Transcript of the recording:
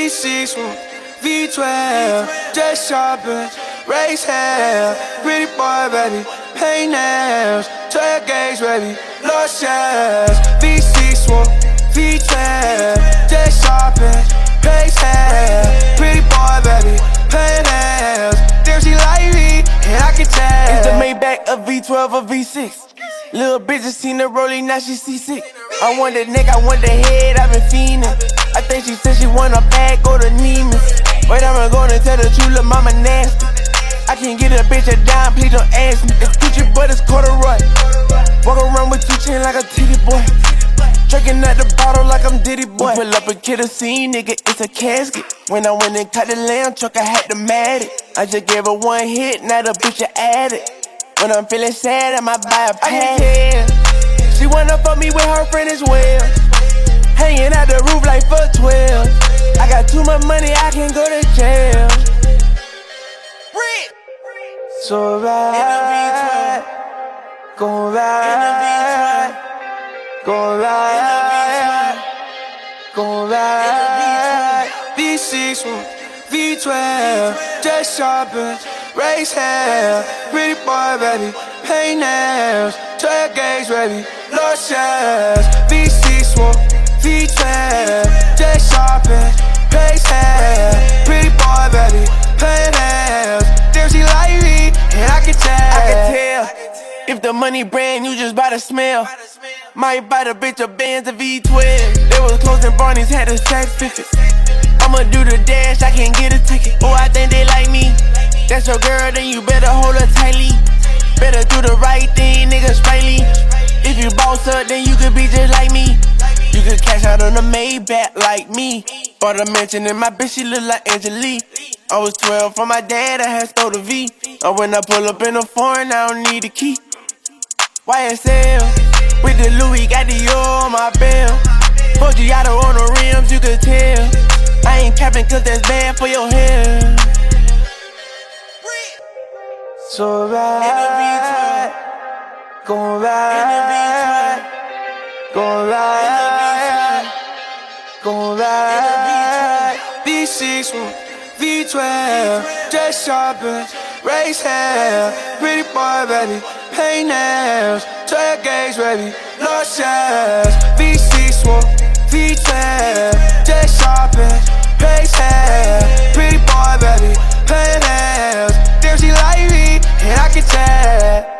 V6, V12, just shopping, race hair, pretty boy, baby, paint nails, 12 gauge, baby, lost shells. V6, V12, just shopping, race hair, pretty boy, baby, paint nails. Damn, she like me, and I can tell. It's the Maybach, a V12, a V6. Little bitch just seen the rolling, now she seasick. I want the neck, I want the head, I've been fiending. I think she said she want a bag, go to Neiman's. But I'm gonna tell the truth, little mama nasty. I can't get a bitch a dime, please don't ask me. It's Gucci, but it's corduroy. Walk around with 2 chains like a titty boy. Drinking at the bottle like I'm Diddy boy. We pull up and kill the scene, nigga, it's a casket. When I went and cut the lamb truck, I had to mat it. I just gave her 1 hit, now the bitch a addict. When I'm feeling sad, I might buy a pad. She wanna fuck me with her friend as well. Hanging out the roof like fuck 12. I got too much money, I can't go to jail. So ride, gon' ride, gon' ride, gon' ride. V6, V12, just shopping, race hair, pretty boy, baby, paint nails, 12 gauge, baby, lost shells. V6, V12, just shopping, race hair, pretty boy, baby, paint nails. Damn, she like me, and I can tell. I can tell. If the money brand, you just buy the smell. Might buy the bitch a Benz, a V12. They was closing Barney's, had a sack 50. I'ma do the dash, I can't get a ticket. Oh, I think they like me. That's your girl, then you better hold her tightly. Better do the right thing, nigga, sprightly. If you boss up, then you could be just like me. You could cash out on a Maybach like me. Bought a mansion and my bitch, she look like Angelique. I was 12 from my dad, I had stole the V. Or when I pull up in a foreign, I don't need a key. YSL, with the Louis, got the on my belt. Foggiato on the rims, you could tell. I ain't capping cause that's bad for your hair. So ride, gon' ride, gon' ride, gon' ride. V6, V12, just shopping, race hair, pretty boy, baby, paint nails, 12 gauge, baby, lost shells. V6, V12, just shopping, race hair, pretty boy, baby, paint nails. Damn, she like me, and I can tell.